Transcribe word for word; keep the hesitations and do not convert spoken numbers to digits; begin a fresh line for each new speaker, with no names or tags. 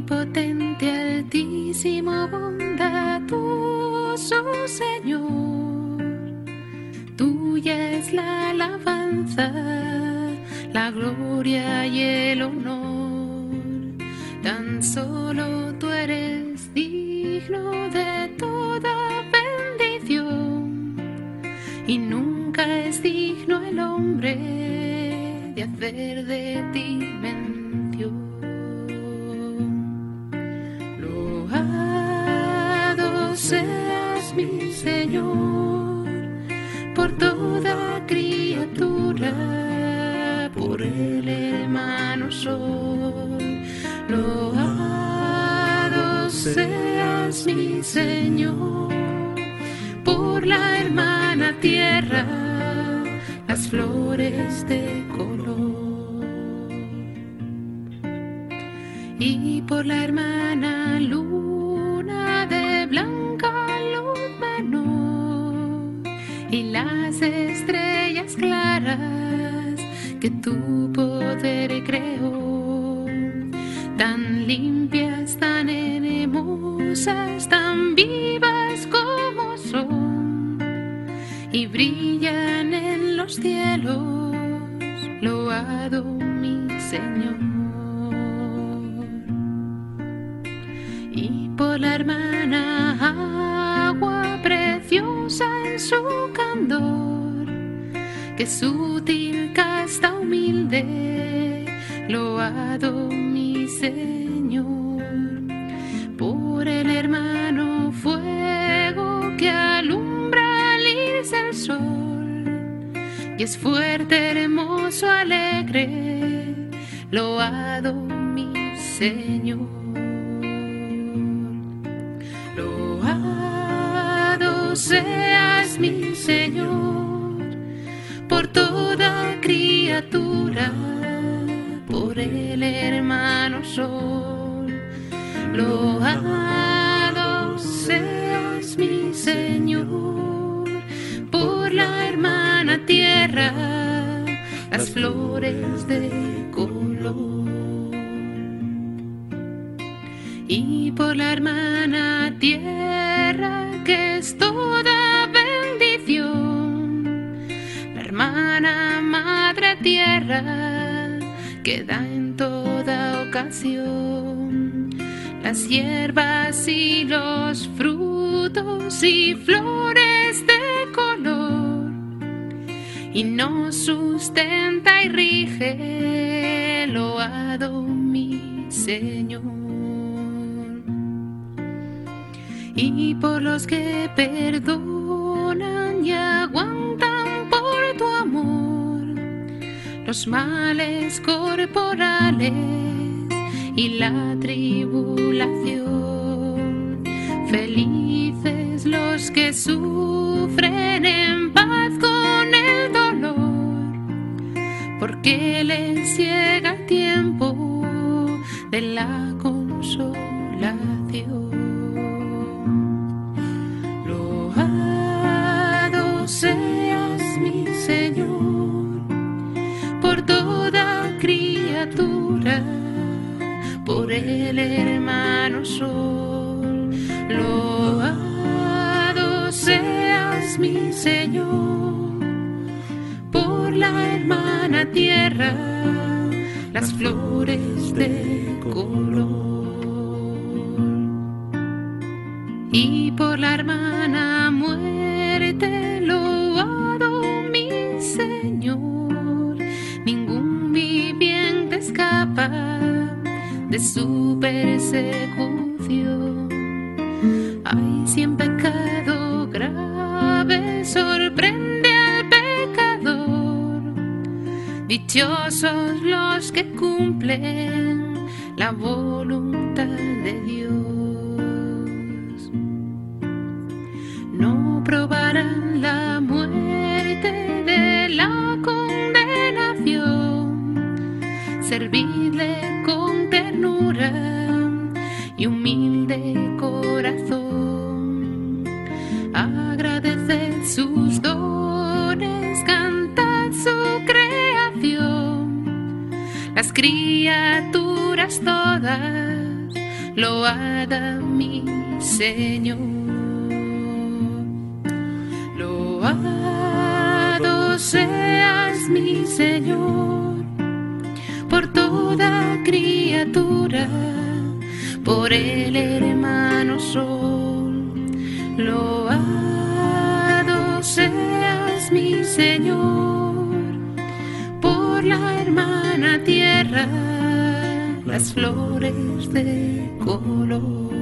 omnipotente, altísimo, bondadoso Señor, tuya es la alabanza, la gloria y el honor. Tan solo tú eres digno de toda bendición, y nunca es digno el hombre de hacer de ti mención. Loado seas mi Señor por toda criatura, por el hermano sol. Loado seas mi Señor por la hermana tierra, las flores de color, y por la hermana luna de blanca luz menor, y las estrellas claras que tu poder creó, tan limpias, tan hermosas, tan vivas como son, y brillan en los cielos. Loado mi Señor. Y por la hermana agua preciosa en su candor, que sutil, casta, humilde, loado mi Señor. Por el hermano fuego que alumbra al irse el sol, y es fuerte, hermoso, alegre, loado mi Señor. Loado seas mi Señor por toda criatura, por el hermano sol. Loado seas mi Señor por la hermana tierra, las flores de color, y por la hermana tierra que es toda bendición, la hermana madre tierra que da en toda ocasión las hierbas y los frutos y flores de color, y nos sustenta y rige. Loado mi Señor. Y por los que perdonan y aguantan por tu amor los males corporales y la tribulación, felices los que sufren en paz con el dolor, porque les llega el tiempo de la consolación. Loado seas mi Señor por toda criatura, por el hermano sol. Loado seas mi Señor por la hermana tierra, las flores de color, y por la hermana muerte. Loado mi Señor, ningún viviente escapa de su persecución. Ay, si en pecado grave sorprende al pecador, dichosos los que cumplen la voluntad de Dios. No probarán la muerte de la condenación, servidle con ternura y humilde corazón. Agradeced sus dones, cantad su creación. Las criaturas todas loada mi Señor. Loado seas mi Señor por toda criatura, por el hermano sol. Loado seas mi Señor por la hermana tierra, las flores de color.